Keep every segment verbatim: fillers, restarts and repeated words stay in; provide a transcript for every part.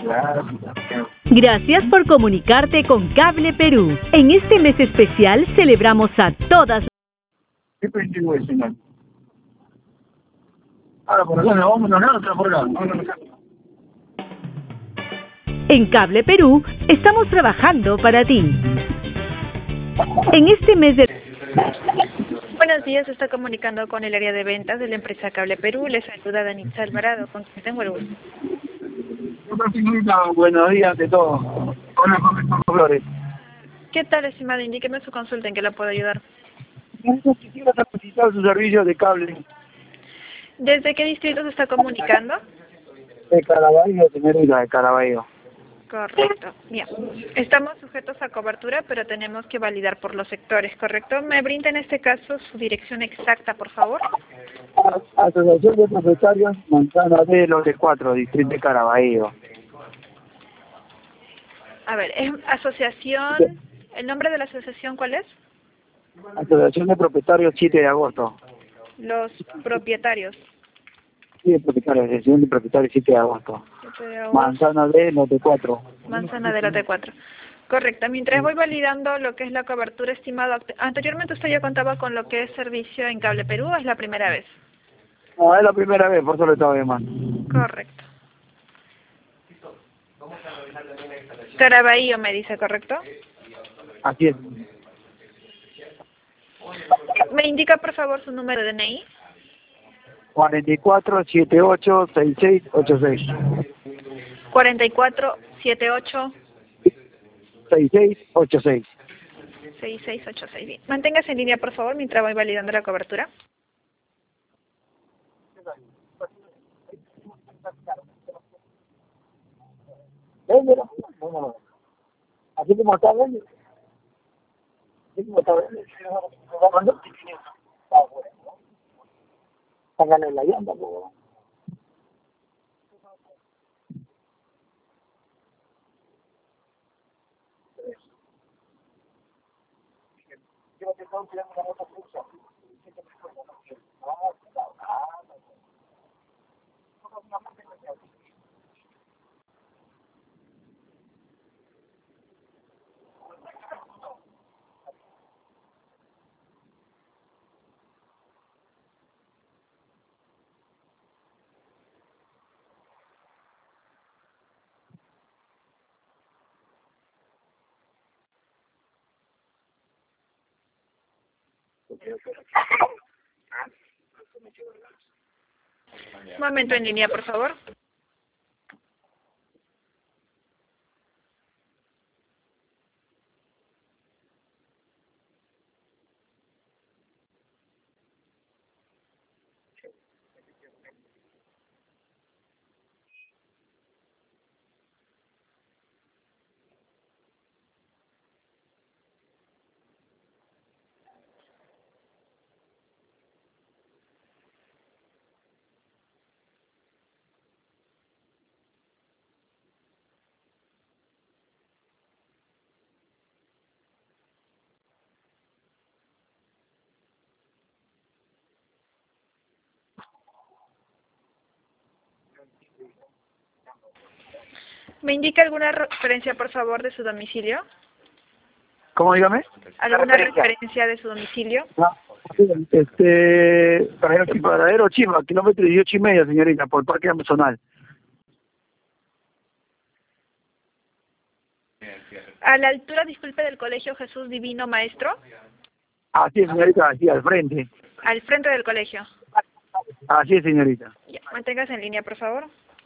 Gracias por comunicarte con Cable Perú. En este mes especial celebramos a todas. ¿Qué pendiente es, señor? Ahora por acá, no vamos a ganar, otra por acá. Vámonos acá. En Cable Perú estamos trabajando para ti. En este mes de... Buenos días, se está comunicando con el área de ventas de la empresa Cable Perú. Les saluda Danitza Alvarado, con quien tengo el gusto. Hola, señorita, buenos días ante todo. Hola, profesor Flores. ¿Qué tal, estimado? Indíqueme su consulta, ¿en qué la puedo ayudar? Quisiera solicitar su servicio de cable ¿Desde qué distrito se está comunicando? de Caraballo, señorita, de Caraballo. Correcto. Bien. Estamos sujetos a cobertura, pero tenemos que validar por los sectores, ¿correcto? ¿Me brinda en este caso su dirección exacta, por favor? Asociación de Propietarios Manzana de Lote cuatro, Distrito de Caraballo. A ver, ¿es asociación? ¿El nombre de la asociación cuál es? Asociación de Propietarios siete de agosto. Los propietarios. Sí, de propietarios, Asociación de Propietarios siete de agosto. siete de agosto. Manzana de Lote cuatro. Manzana de lote cuatro. Correcto. Mientras voy validando lo que es la cobertura estimada, anteriormente usted ya contaba con lo que es servicio en Cable Perú, ¿o es la primera vez? No, es la primera vez, por eso lo estaba llamando. Correcto. Caraballo me dice, ¿correcto? Así es. ¿Me indica, por favor, su número de D N I? cuarenta y cuatro, setenta y ocho, sesenta y seis, ochenta y seis. cuarenta y cuatro, setenta y ocho, sesenta y seis, ochenta y seis. sesenta y seis ochenta y seis. Bien. Manténgase en línea, por favor, mientras voy validando la cobertura. Véndelo. No, no, no. Así como está, véndelo. Así como está, véndelo. Sácale la llanta, por favor. Un momento en línea, por favor. ¿Me indica alguna referencia, por favor, de su domicilio? ¿Cómo dígame? ¿Alguna referencia de su domicilio? No. Este, paradero, paradero Chiva, kilómetro dieciocho y medio, señorita, por Parque Amazonal. A la altura, disculpe, del Colegio Jesús Divino Maestro. Así es, señorita, así, al frente. Al frente del colegio. Así es, señorita. Ya, manténgase en línea, por favor.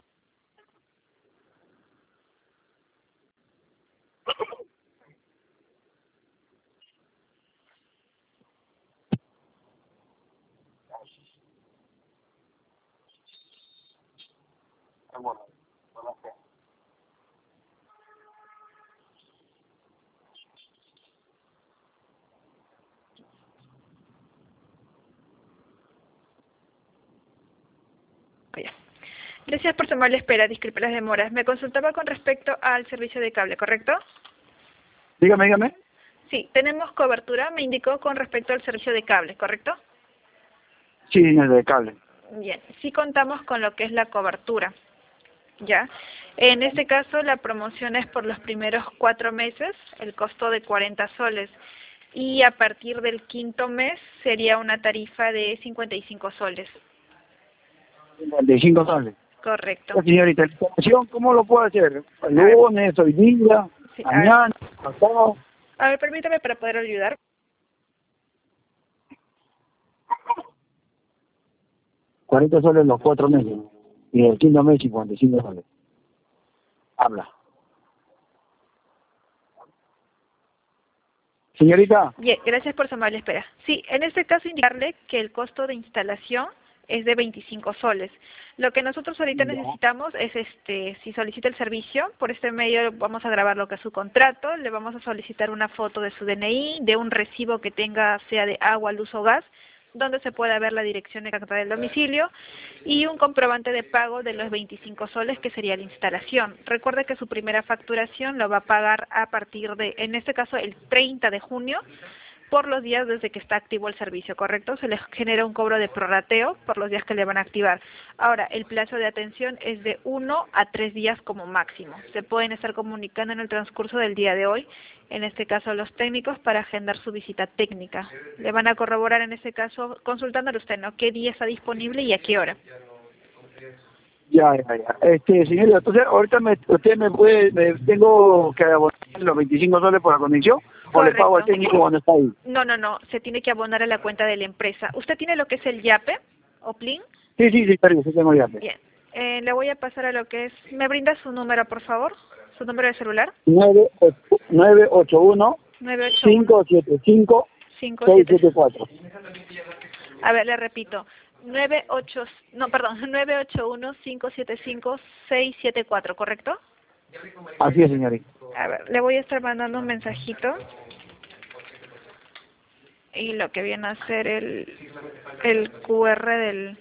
Ya. Gracias por su amable espera, disculpe las demoras. Me consultaba con respecto al servicio de cable, ¿correcto? Dígame, dígame. Sí, tenemos cobertura, me indicó con respecto al servicio de cable, ¿correcto? Sí, señor, de cable. Bien, sí contamos con lo que es la cobertura. ¿ya? En este caso, la promoción es por los primeros cuatro meses, el costo de cuarenta soles. Y a partir del quinto mes sería una tarifa de cincuenta y cinco soles. cincuenta y cinco soles. Correcto. Ya, señorita, ¿la instalación cómo lo puedo hacer? ¿El A ver. lunes, hoy día, Sí, a ver. mañana, pasado? A ver, permítame para poder ayudar. cuarenta soles los cuatro meses. Y el quinto mes, cincuenta y cinco soles. Habla. Señorita. Bien, gracias por su amable espera. Sí, en este caso indicarle que el costo de instalación es de veinticinco soles. Lo que nosotros ahorita Ya. necesitamos es, este, si solicita el servicio, por este medio vamos a grabar lo que es su contrato, le vamos a solicitar una foto de su D N I, de un recibo que tenga, sea de agua, luz o gas, donde se pueda ver la dirección exacta del domicilio y un comprobante de pago de los veinticinco soles que sería la instalación. Recuerde que su primera facturación lo va a pagar a partir de, en este caso, el treinta de junio, por los días desde que está activo el servicio, ¿correcto? Se les genera un cobro de prorrateo por los días que le van a activar. Ahora, el plazo de atención es de uno a tres días como máximo. Se pueden estar comunicando en el transcurso del día de hoy, en este caso los técnicos, para agendar su visita técnica. Le van a corroborar en este caso, consultándole usted, ¿no? ¿Qué día está disponible y a qué hora? Ya, ya, ya. Este, señorita, entonces ahorita me, usted me puede, me, tengo que abonar los veinticinco soles por la conexión, o le pago al Correcto. técnico cuando está ahí. No, no, no, se tiene que abonar a la cuenta de la empresa. ¿Usted tiene lo que es el YAPE o PLIN? Sí, sí, sí, perdón, sí tengo ya. Bien, eh, le voy a pasar a lo que es... ¿Me brinda su número, por favor? ¿Su número de celular? nueve ocho uno nueve ocho uno cinco siete cinco cinco seis siete. siete cuatro. A ver, le repito. nueve ocho, no, perdón, nueve ocho uno cinco siete cinco seis siete cuatro, ¿correcto? Así es, señorita. A ver, le voy a estar mandando un mensajito. Y lo que viene a ser el, el Q R del,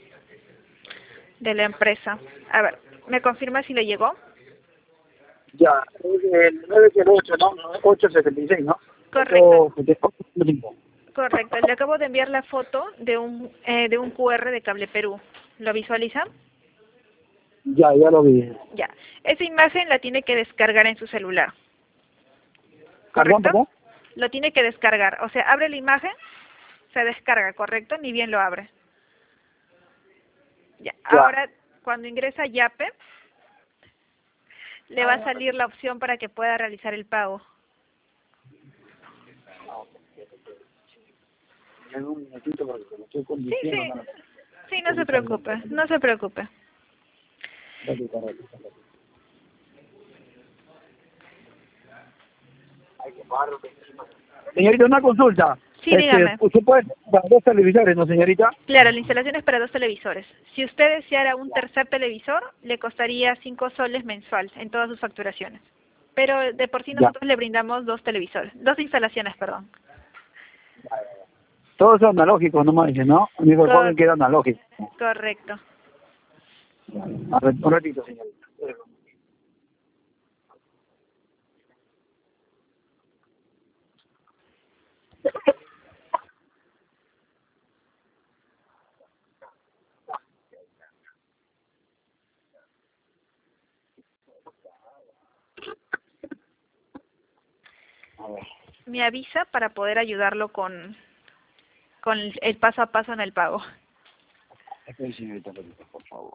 de la empresa. A ver, ¿me confirma si le llegó? Ya, es el nueve cero ocho, ¿no? ocho setenta y seis, ¿no? Correcto. ocho, Correcto. Le acabo de enviar la foto de un, eh, de un Q R de Cable Perú. ¿Lo visualiza? ya, ya lo vi. Ya. Esa imagen la tiene que descargar en su celular. ¿Perdón, ¿Correcto? perdón? Lo tiene que descargar. O sea, abre la imagen, se descarga, ¿correcto? Ni bien lo abre. Ya. Ya. Ahora, cuando ingresa YAPE, le va a salir la opción para que pueda realizar el pago. En un minutito porque como estoy Sí, conduciendo, sí. no, no. Sí, no se preocupe, no se preocupe. Ratito, ratito, ratito. Hay que pagarlo encima. Señorita, una consulta. Sí, dígame. ¿Usted puede para dos televisores, no, señorita? Claro, la instalación es para dos televisores. Si usted deseara un tercer televisor, le costaría cinco soles mensual en todas sus facturaciones. Pero de por sí Ya. nosotros le brindamos dos televisores, dos instalaciones, perdón. Todos son analógicos, nomás dicen, ¿no? El único Cor- joven que era analógico. Correcto. A ver, un ratito, señorita. A ver. Me avisa para poder ayudarlo con, con el paso a paso en el pago. Espera, señorita, ratito, por favor.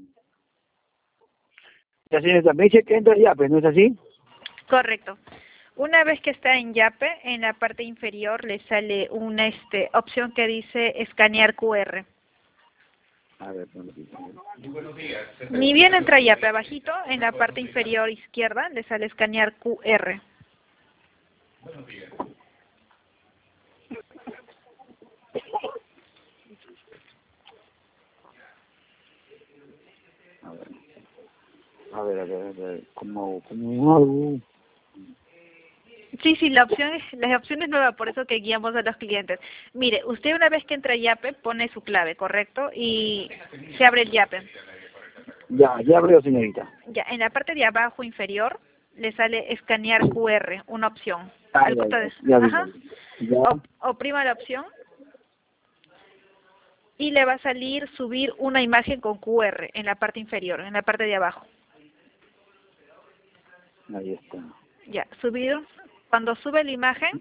Ya, señorita, me dice que entra ya, pero ¿no es así? Correcto. Una vez que está en Yape, en la parte inferior le sale una este, opción que dice escanear Q R. A ver, ¿dónde está? Ni bien entra Yape, abajito, en la parte inferior izquierda, le sale escanear Q R. A ver, a ver, a ver, a ver, ¿cómo, cómo hago? Sí, sí, la opción es, la opción es nueva, por eso que guiamos a los clientes. Mire, usted una vez que entra a Yape, pone su clave, ¿correcto? Y se abre el Yape. Ya, ya abrió, señorita. Ya, en la parte de abajo inferior le sale escanear Q R, una opción. Ah, Al ya, costado ya, de- ya vi, ya Ajá. vi. Ya, Op- oprima la opción y le va a salir subir una imagen con Q R en la parte inferior, en la parte de abajo. ahí está. Ya, subir. Cuando sube la imagen,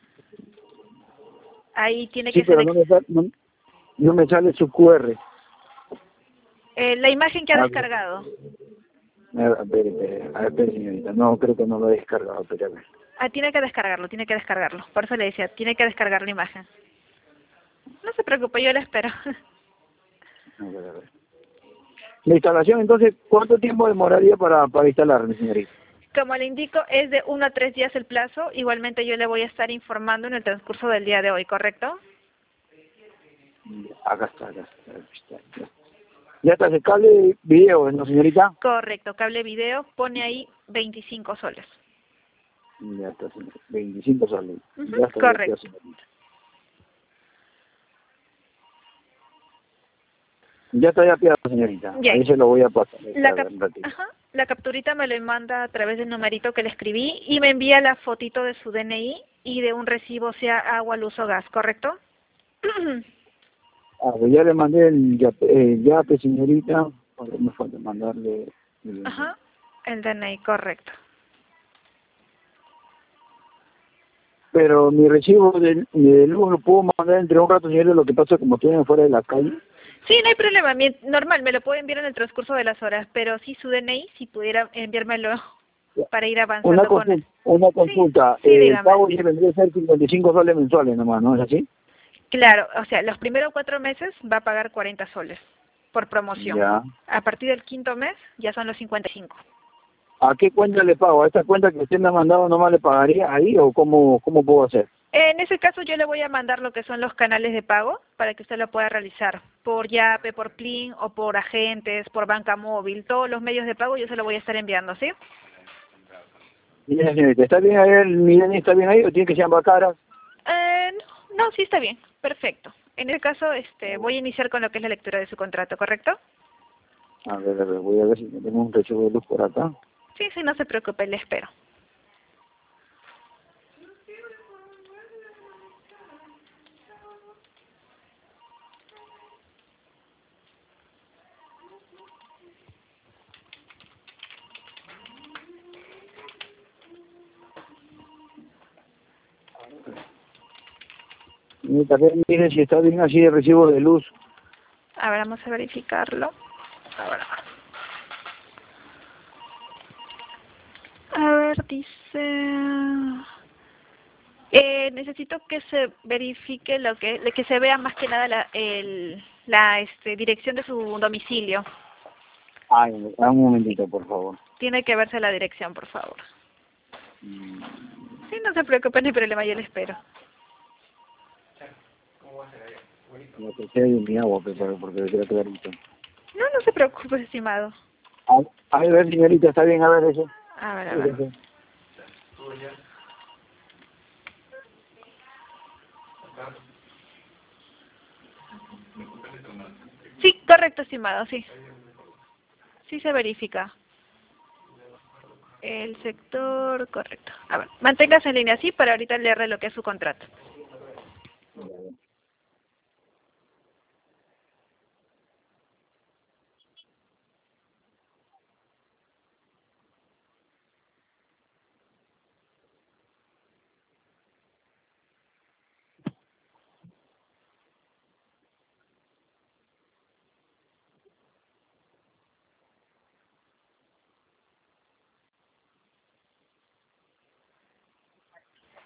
ahí tiene Sí, que pero no me, seleccionar sale, no, no me sale su Q R. eh, la imagen que ha A ver, descargado. a ver, a ver, espere, a ver, espere, señorita. No, creo que no lo he descargado, pero a ver. Ah, tiene que descargarlo, tiene que descargarlo. Por eso le decía, tiene que descargar la imagen. No se preocupe, yo la espero. A ver, a ver. La instalación, entonces, ¿cuánto tiempo demoraría para, para instalarme, señorita? Como le indico, es de uno a tres días el plazo. Igualmente yo le voy a estar informando en el transcurso del día de hoy, ¿correcto? Acá está, acá está, acá está, acá está. Ya está, se cable video, ¿no, señorita? Correcto, cable video, pone ahí veinticinco soles. Ya está, señorita. veinticinco soles. Ujú, Ya está, ya está, correcto. señorita. Ya está ya piado, señorita. Ahí Bien. se lo voy a pasar. La, A ver, cap un ratito. Ajá. La capturita me lo manda a través del numerito que le escribí y me envía la fotito de su D N I y de un recibo, sea agua, luz o gas, ¿correcto? Ah, pues ya le mandé el yape, el yape, señorita. Ahora me falta mandarle el... Ajá, el D N I, correcto. Pero mi recibo de, de luz lo puedo mandar entre un rato, señorita. Lo que pasa es que como estoy fuera de la calle. Sí, no hay problema, mi- normal, me lo puede enviar en el transcurso de las horas, pero sí su D N I, si pudiera enviármelo para ir Una avanzando con él. consulta, una Sí, consulta. sí, Eh, el dígame. pago ya vendría a ser cincuenta y cinco soles mensuales nomás, ¿no es así? Claro, o sea, los primeros cuatro meses va a pagar cuarenta soles por promoción. Ya. A partir del quinto mes ya son los cincuenta y cinco. ¿A qué cuenta le pago? ¿A esta cuenta que usted me ha mandado nomás le pagaría ahí o cómo, cómo puedo hacer? En ese caso yo le voy a mandar lo que son los canales de pago para que usted lo pueda realizar por Yape, por Plin o por agentes, por banca móvil, todos los medios de pago yo se lo voy a estar enviando, ¿sí? Mire, señorita, ¿está bien ahí el mi D N I está bien ahí o tiene que ser ambas caras? Eh, no, no, sí está bien, perfecto. En ese caso este, voy a iniciar con lo que es la lectura de su contrato, ¿correcto? A ver, a ver, voy a ver si tengo un recibo de luz por acá. Sí, sí, no se preocupe, le espero. Señorita, a ver, mire si está bien así el recibo de luz. A ver, vamos a verificarlo. Ahora. A ver, dice... Eh, necesito que se verifique lo que, que se vea más que nada la, el, la este, dirección de su domicilio. Ay, dame un Sí, momentito, por favor. tiene que verse la dirección, por favor. Mm, Sí, no se preocupe, no hay problema, yo le espero. Lo que sea de mi agua, pues, para- porque queda clarito. No, no se preocupe, estimado. A, a ver, señorita, ¿está bien? A ver eso. A ver, a ver. Fíjese. Sí, correcto, estimado, sí. Sí se verifica. El sector, correcto. A ver, manténgase en línea así para ahorita leerle lo que es su contrato.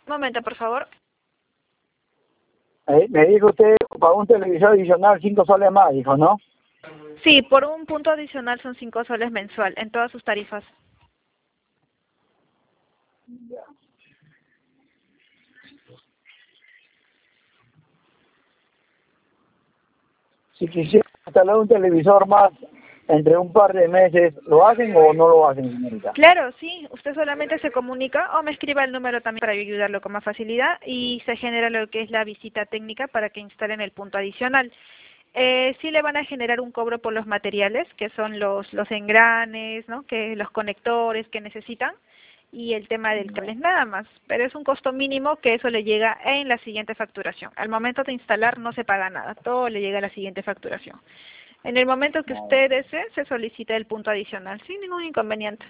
Momento, por favor. Eh, me dijo usted, para un televisor adicional, cinco soles más, dijo, ¿no? Sí, por un punto adicional son cinco soles mensual en todas sus tarifas. Ya. Si quisiera instalar un televisor más entre un par de meses, ¿lo hacen o no lo hacen, señorita? Claro, sí. Usted solamente se comunica o me escriba el número también para ayudarlo con más facilidad y se genera lo que es la visita técnica para que instalen el punto adicional. Eh, sí le van a generar un cobro por los materiales, que son los los engranes, ¿no? Que los conectores que necesitan y el tema del cable, nada más. Pero es un costo mínimo que eso le llega en la siguiente facturación. Al momento de instalar no se paga nada, todo le llega a la siguiente facturación. En el momento que usted desee, se solicita el punto adicional, sin ningún inconveniente.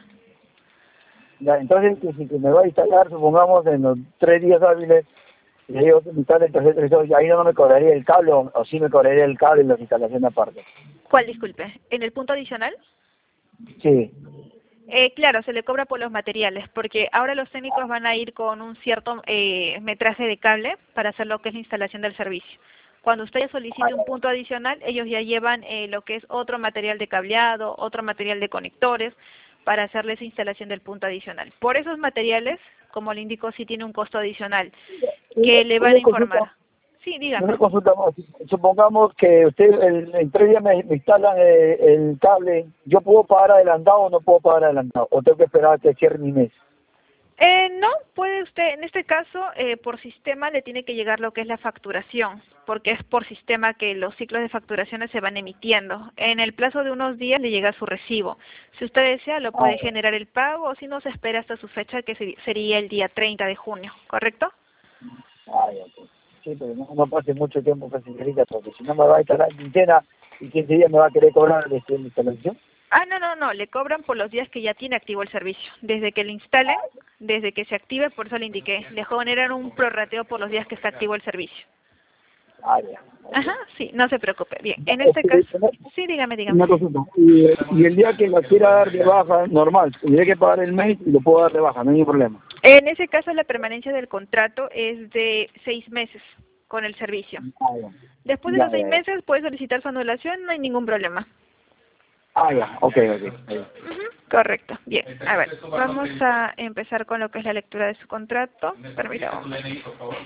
Ya, entonces, que si que me va a instalar, supongamos, en los tres días hábiles, y le digo que me instale el tercer televisor, y ahí no me cobraría el cable, o, o sí me cobraría el cable y la instalación aparte. ¿Cuál, disculpe? ¿En el punto adicional? Sí. Eh, claro, se le cobra por los materiales, porque ahora los técnicos van a ir con un cierto eh, metraje de cable para hacer lo que es la instalación del servicio. Cuando usted solicite un punto adicional, ellos ya llevan eh, lo que es otro material de cableado, otro material de conectores, para hacerle esa instalación del punto adicional. Por esos materiales, como le indico, sí tiene un costo adicional, que le van a informar. Sí, dígame. Una consulta más. Supongamos que usted el, en tres días me, me instalan eh, el cable, ¿yo puedo pagar adelantado o no puedo pagar adelantado? ¿O tengo que esperar a que cierre mi mes? Eh, no, puede usted, en este caso, eh, por sistema le tiene que llegar lo que es la facturación, porque es por sistema que los ciclos de facturaciones se van emitiendo. En el plazo de unos días le llega su recibo. Si usted desea, lo puede Ah, generar el pago, o si no, se espera hasta su fecha, que se- sería el día treinta de junio, ¿correcto? ah, ya, pues. Sí, pero no, no pase mucho tiempo, pues, señorita, porque si no me va a instalar en quincena y quince días me va a querer cobrar este, la instalación. Ah, no, no, no, le cobran por los días que ya tiene activo el servicio. Desde que le instalen, desde que se active, por eso le indiqué, le generan un prorrateo por los días que está activo el servicio. Ah, ya. Ajá, sí, no se preocupe. Bien, en este Este, caso, sí, dígame, dígame. una consulta. Y, y el día que la quiera dar de baja, normal, tendría que pagar el mes y lo puedo dar de baja, no hay problema. En ese caso, la permanencia del contrato es de seis meses con el servicio. Ah, ya. Después de Ya, los seis ya, ya. meses puede solicitar su anulación, no hay ningún problema. Ah, ya, ok, ok. ok. Ujú, correcto. Bien, a ver, vamos a empezar con lo que es la lectura de su contrato. Permítame. un momento.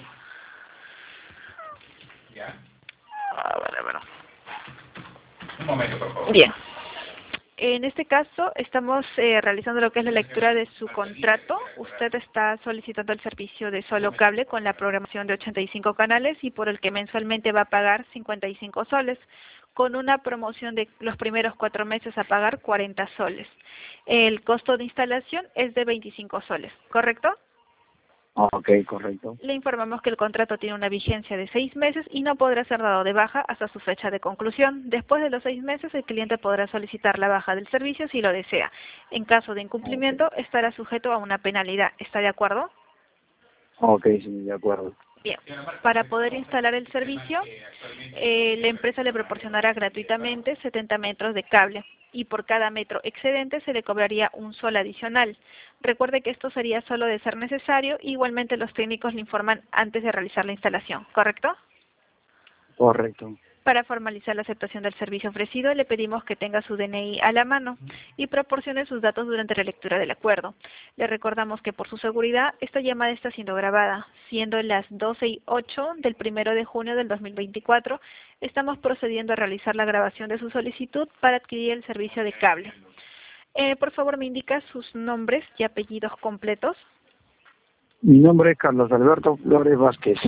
A ver, a ver. Un momento, por favor. Bien. En este caso, estamos eh, realizando lo que es la lectura de su contrato. Usted está solicitando el servicio de solo cable con la programación de ochenta y cinco canales y por el que mensualmente va a pagar cincuenta y cinco soles, con una promoción de los primeros cuatro meses a pagar cuarenta soles. El costo de instalación es de veinticinco soles, ¿correcto? Ok, correcto. Le informamos que el contrato tiene una vigencia de seis meses y no podrá ser dado de baja hasta su fecha de conclusión. Después de los seis meses, el cliente podrá solicitar la baja del servicio si lo desea. En caso de incumplimiento, estará sujeto a una penalidad. ¿Está de acuerdo? Ok, sí, de acuerdo. Bien. Para poder instalar el servicio, eh, la empresa le proporcionará gratuitamente setenta metros de cable y por cada metro excedente se le cobraría un sol adicional. Recuerde que esto sería solo de ser necesario, igualmente los técnicos le informan antes de realizar la instalación, ¿correcto? Correcto. Para formalizar la aceptación del servicio ofrecido, le pedimos que tenga su D N I a la mano y proporcione sus datos durante la lectura del acuerdo. Le recordamos que por su seguridad, esta llamada está siendo grabada. Siendo las doce y ocho del primero de junio del dos mil veinticuatro, estamos procediendo a realizar la grabación de su solicitud para adquirir el servicio de cable. Eh, por favor, me indica sus nombres y apellidos completos. Mi nombre es Carlos Alberto Flores Vázquez.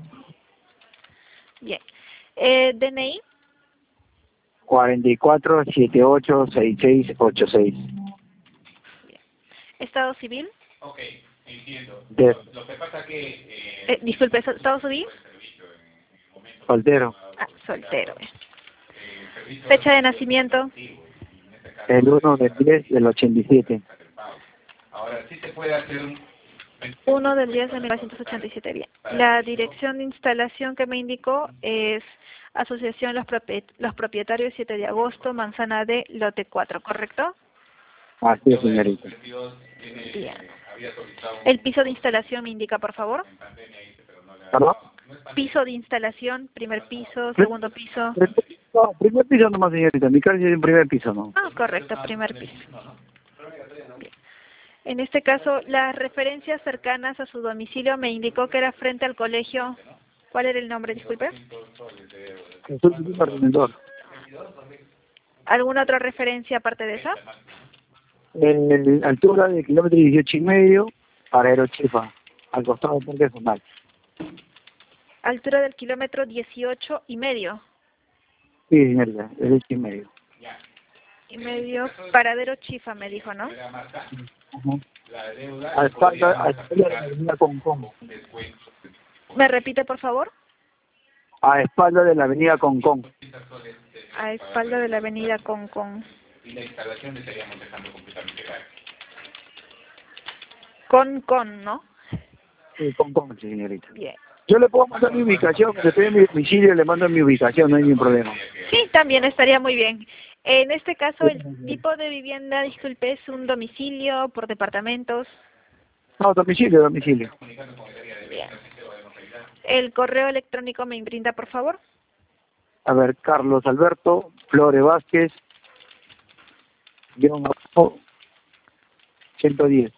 Bien. Eh, D N I. cuarenta y cuatro, setenta y ocho, sesenta y seis, ochenta y seis. Bien. Estado civil. Ok, entiendo. De Lo, lo que pasa que... Eh, Eh, disculpe, ¿estado civil? soltero. Ah, soltero. Bien. Fecha de nacimiento. El uno del diez del ochenta y siete. Ahora sí se puede hacer un... uno del diez de mil novecientos ochenta y siete, bien. La dirección de instalación que me indicó es Asociación Los, Propiet Los Propietarios siete de agosto, Manzana D, lote cuatro, ¿correcto? Así es, señorita. Bien. había solicitado un... El piso de instalación me indica, por favor. En pandemia hice, pero no la... ¿Perdón? No es pandemia. Piso de instalación, primer piso, segundo piso. No, primer piso nomás, señorita. Mi casa es un primer piso, ¿no? Ah, correcto, primer piso. Bien. En este caso, las referencias cercanas a su domicilio me indicó que era frente al colegio. ¿Cuál era el nombre, disculpe? Soy un arrendador. ¿Alguna otra referencia aparte de esa? En la altura del kilómetro dieciocho y medio, para Aerochifa, al costado del Parque Zonal. Altura del kilómetro dieciocho y medio. Sí, señorita, dieciocho y medio. Y medio, paradero Chifa, me dijo, ¿no? Ajá. A espalda, a espalda de la avenida Concón. ¿Me repite, por favor? A espalda de la avenida Concón. A espalda de la avenida Concón. Y la instalación le estaríamos dejando completamente gratis. Con, con, ¿no? Sí, Concón, sí, señorita. Bien. Yo le puedo mandar mi ubicación, que estoy en mi domicilio, le mando mi ubicación, no hay ningún problema. Sí, también estaría muy bien. En este caso, el tipo de vivienda, disculpe, es un domicilio por departamentos. No, domicilio, domicilio. Bien. El correo electrónico me brinda, por favor. A ver, Carlos Alberto Flores Vázquez, guión abajo, ciento diez.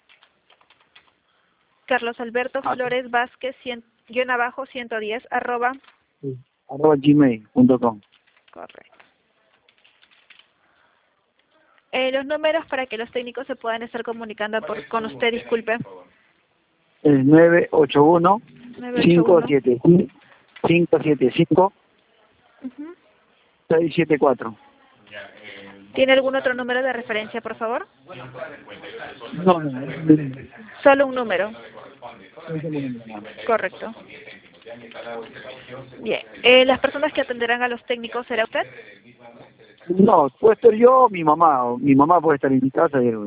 Carlos Alberto Ah. Flores Vázquez, cien, guión abajo, ciento diez, arroba. Sí, arroba gmail punto com. Correcto. Eh, los números para que los técnicos se puedan estar comunicando por, con usted, disculpe. Es nueve ocho uno, cinco siete cinco, Ujú. seis siete cuatro. ¿Tiene algún otro número de referencia, por favor? No, no, no. Solo un número. Correcto. Bien. Eh, ¿Las personas que atenderán a los técnicos será usted? No, puede estar yo o mi mamá, o mi mamá puede estar en mi casa. Y,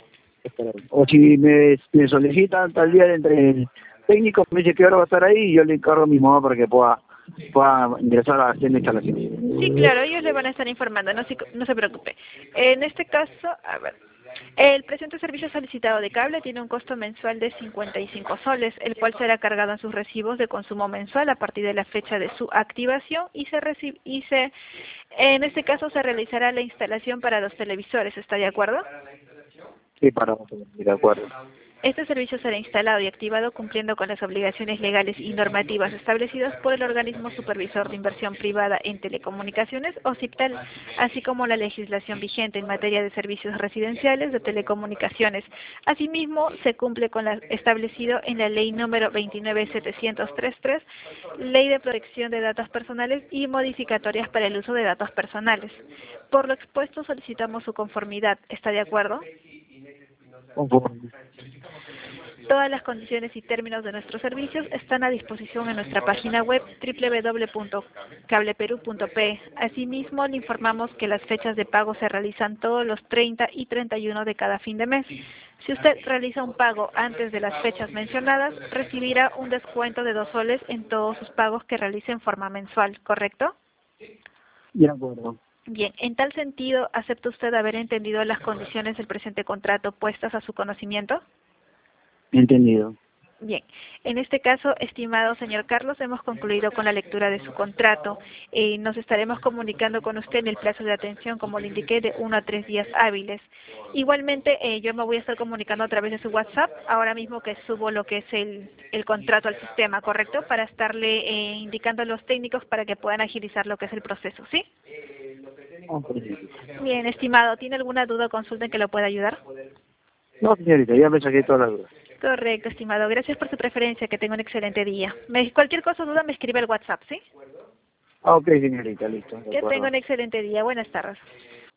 o si me, me solicitan tal día entre el técnico, me dice que hora va a estar ahí y yo le encargo a mi mamá para que pueda, pueda ingresar a hacer la instalación. Sí, claro, ellos le van a estar informando, no se, no se preocupe. En este caso, a ver, el presente servicio solicitado de cable tiene un costo mensual de cincuenta y cinco soles, el cual será cargado en sus recibos de consumo mensual a partir de la fecha de su activación y se recibe, y se, en este caso se realizará la instalación para los televisores, ¿está de acuerdo? Sí, para de acuerdo. Este servicio será instalado y activado cumpliendo con las obligaciones legales y normativas establecidas por el organismo supervisor de inversión privada en telecomunicaciones o CIPTEL, así como la legislación vigente en materia de servicios residenciales de telecomunicaciones. Asimismo, se cumple con lo establecido en la ley número veintinueve mil setecientos treinta y tres, Ley de Protección de Datos Personales y modificatorias para el uso de datos personales. Por lo expuesto, solicitamos su conformidad. ¿Está de acuerdo? Conforme. Todas las condiciones y términos de nuestros servicios están a disposición en nuestra página web doble u doble u doble u punto cableperú punto pe. Asimismo, le informamos que las fechas de pago se realizan todos los treinta y treinta y uno de cada fin de mes. Si usted realiza un pago antes de las fechas mencionadas, recibirá un descuento de dos soles en todos sus pagos que realice en forma mensual, ¿correcto? De acuerdo. Bien, en tal sentido, ¿acepta usted haber entendido las condiciones del presente contrato puestas a su conocimiento? Entendido. Bien, en este caso, estimado señor Carlos, hemos concluido con la lectura de su contrato. Eh, nos estaremos comunicando con usted en el plazo de atención, como le indiqué, de uno a tres días hábiles. Igualmente, eh, yo me voy a estar comunicando a través de su WhatsApp, ahora mismo que subo lo que es el, el contrato al sistema, ¿correcto? Para estarle eh, indicando a los técnicos para que puedan agilizar lo que es el proceso, ¿sí? Bien, estimado, ¿tiene alguna duda o consulta en que lo pueda ayudar? No, señorita, ya me saqué todas las dudas. Correcto, estimado. Gracias por su preferencia. Que tenga un excelente día. Me, cualquier cosa o duda me escribe al WhatsApp, ¿sí? Ah, ok, señorita, listo. Que tenga un excelente día. Buenas tardes.